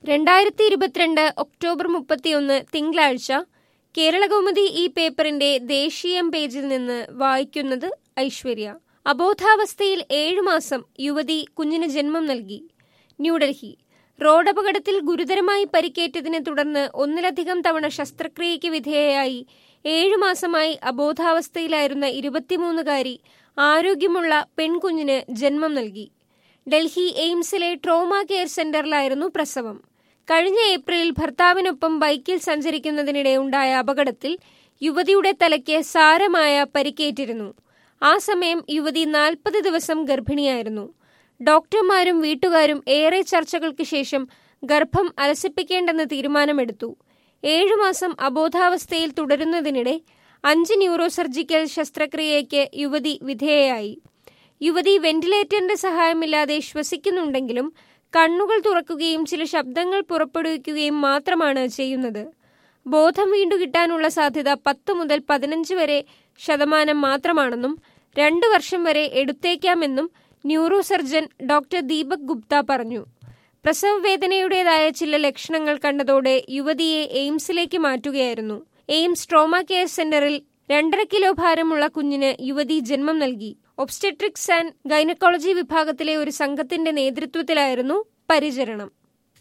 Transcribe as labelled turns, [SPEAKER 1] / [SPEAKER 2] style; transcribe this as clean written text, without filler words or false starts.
[SPEAKER 1] 2022 October 31 തിങ്കളാഴ്ച കേരളകൗമുദി ഈ പേപ്പറിന്റെ ദേശീയം പേജിൽ നിന്ന് വായിക്കുന്നത് ഐശ്വര്യ. അബോധാവസ്ഥയിൽ 7 മാസം യുവതി കുഞ്ഞിന് ജന്മം നൽകി. ന്യൂഡൽഹി. റോഡപകടത്തിൽ ഗുരുതരമായി പരിക്കേറ്റതിനെ തുടർന്ന് ഒന്നിലധികം തവണ ശസ്ത്രക്രിയയ്ക്ക് വിധേയയായി 7 മാസമായി അബോധാവസ്ഥയിലായിരുന്ന 23-കാരി ആരോഗ്യമുള്ള പെൺകുഞ്ഞിന് ജന്മം നൽകി. ഡൽഹി എയിംസിലെ ട്രോമ കെയർ സെന്ററിലായിരുന്നു പ്രസവം. കഴിഞ്ഞ ഏപ്രിലിൽ ഭർത്താവിനൊപ്പം ബൈക്കിൽ സഞ്ചരിക്കുന്നതിനിടെ ഉണ്ടായ അപകടത്തിൽ യുവതിയുടെ തലയ്ക്ക് സാരമായ പരിക്കേറ്റിരുന്നു. ആ സമയം യുവതി 40 ദിവസം ഗർഭിണിയായിരുന്നു. ഡോക്ടർമാരും വീട്ടുകാരും ഏറെ ചർച്ചകൾക്ക് ശേഷം ഗർഭം അലസിപ്പിക്കേണ്ടെന്ന് തീരുമാനമെടുത്തു. 7 മാസം അബോധാവസ്ഥയിൽ തുടരുന്നതിനിടെ 5 ന്യൂറോ സർജിക്കൽ ശസ്ത്രക്രിയയ്ക്ക് യുവതി വിധേയയായി. യുവതി വെന്റിലേറ്ററിന്റെ സഹായമില്ലാതെ ശ്വസിക്കുന്നുണ്ടെങ്കിലും കണ്ണുകൾ തുറക്കുകയും ചില ശബ്ദങ്ങൾ പുറപ്പെടുവിക്കുകയും മാത്രമാണ് ചെയ്യുന്നത്. ബോധം വീണ്ടുകിട്ടാനുള്ള സാധ്യത 10 മുതൽ 15 വരെ ശതമാനം മാത്രമാണെന്നും 2 വർഷം വരെ എടുത്തേക്കാമെന്നും neuro surgeon doctor Deepak Gupta പറഞ്ഞു. പ്രസവ വേദനയുടേതായ ചില ലക്ഷണങ്ങൾ കണ്ടതോടെ യുവതിയെ എയിംസിലേക്ക് മാറ്റുകയായിരുന്നു. എയിംസ് ട്രോമ കെയർ സെന്ററിൽ 2.5 കിലോ ഭാരമുള്ള കുഞ്ഞിന് യുവതി ജന്മം നൽകി. ഒബ്സ്റ്റെട്രിക്സ് ആൻഡ് ഗൈനക്കോളജി വിഭാഗത്തിലെ ഒരു സംഘത്തിന്റെ നേതൃത്വത്തിലായിരുന്നു പരിചരണം.